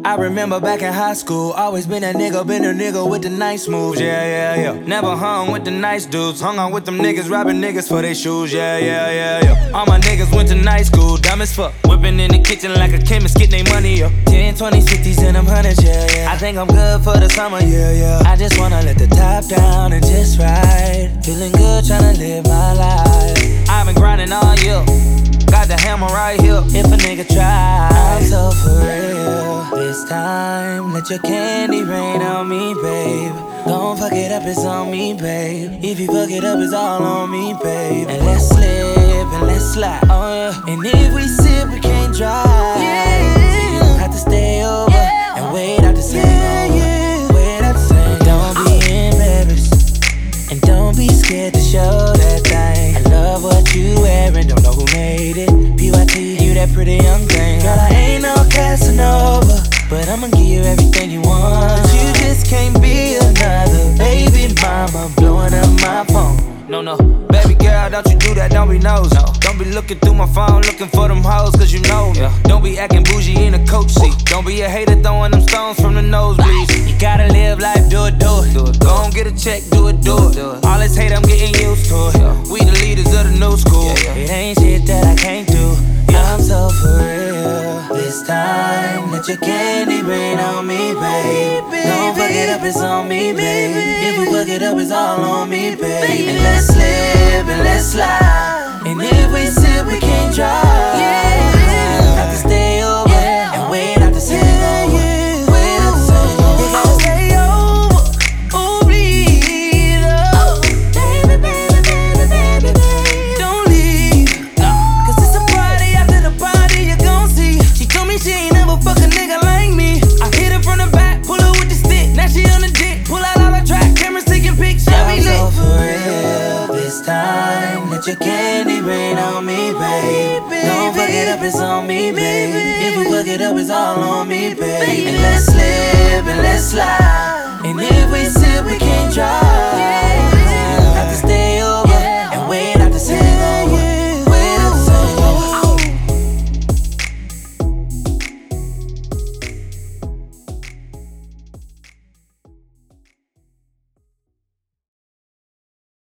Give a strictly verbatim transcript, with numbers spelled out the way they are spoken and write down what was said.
I remember back in high school, always been a nigga, been a nigga with the nice moves, yeah, yeah, yeah. Never hung with the nice dudes, hung out with them niggas, robbing niggas for their shoes, yeah, yeah, yeah, yeah. All my niggas went to night school, dumb as fuck, whipping in the kitchen like a chemist, getting they money up. ten, twenties, fifties, and them hundreds, yeah, yeah. I think I'm good for the summer, yeah, yeah. I just wanna let the top down and just ride, feeling good, tryna live my life. I've been grinding all year, got the hammer right here. If a nigga try, I'm so for real. This time, let your candy rain on me, babe. Don't fuck it up, it's on me, babe. If you fuck it up, it's all on me, babe. And let's slip and let's slide, oh yeah. And if we sip, we can't drive, yeah. So you don't have to stay over, yeah. And wait out the same yeah, yeah. Wait out the same. Don't be embarrassed, and don't be scared to show that thing. I love what you wearing, don't know who made it. P Y T, you that pretty young thing. Girl, I ain't no Casanova, but I'ma give you everything you want. You just can't be another baby mama blowing up my phone. No, no, baby girl, don't you do that, don't be nosy. No. Don't be looking through my phone, looking for them hoes, cause you know me. Yeah. Don't be acting bougie in a coach seat. Don't be a hater throwing them stones from the nosebleeds. You gotta live life, do it, do it. Do it, do it. Go on, get a check, do it, do it. Do it. All this hate, I'm getting used to it. Yeah. We the leaders of the new school. Yeah, yeah. It ain't shit that I can't do. Yeah. I'm so for real. This time, let your candy rain on me, babe. Don't fuck it up, it's on me, babe. If we fuck it up, it's all on me, babe. And let's slip and let's slide. And if we sip, we can't drive. Yeah. Have to stay over, yeah. And wait out the same yeah, yeah. Wait out the same over. You gotta stay over, oh please, oh. Baby, baby, baby, baby, baby, don't leave, no. Cause it's a party, after the party you gon' see. She told me she ain't never fuck a nigga like me. I hit her from the back, pull her with the stick. Now she on the dick, pull out all the track, cameras taking pics, yeah, we lit. For real, this time, let your candy rain on me, babe. Don't fuck it up, it's on me, babe. If we fuck it up, it's all on me, babe. And let's slip and let's slide. And if we sip, we can't drive.